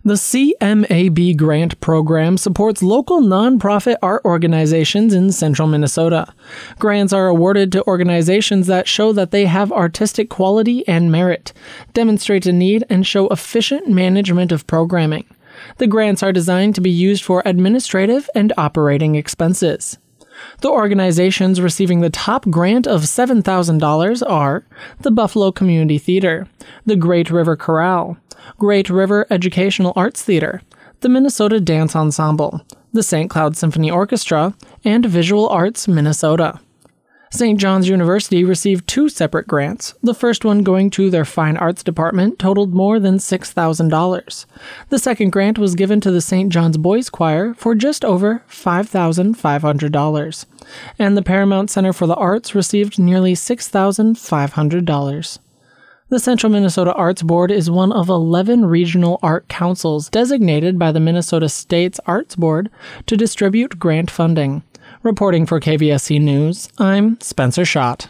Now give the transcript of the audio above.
The CMAB grant program supports local nonprofit art organizations in central Minnesota. Grants are awarded to organizations that show that they have artistic quality and merit, demonstrate a need, and show efficient management of programming. The grants are designed to be used for administrative and operating expenses. The organizations receiving the top grant of $7,000 are the Buffalo Community Theater, the Great River Chorale, Great River Educational Arts Theater, the Minnesota Dance Ensemble, the St. Cloud Symphony Orchestra, and Visual Arts Minnesota. St. John's University received 2 separate grants, the first one going to their Fine Arts Department totaled more than $6,000. The second grant was given to the St. John's Boys Choir for just over $5,500, and the Paramount Center for the Arts received nearly $6,500. The Central Minnesota Arts Board is one of 11 regional art councils designated by the Minnesota State's Arts Board to distribute grant funding. Reporting for KVSC News, I'm Spencer Schott.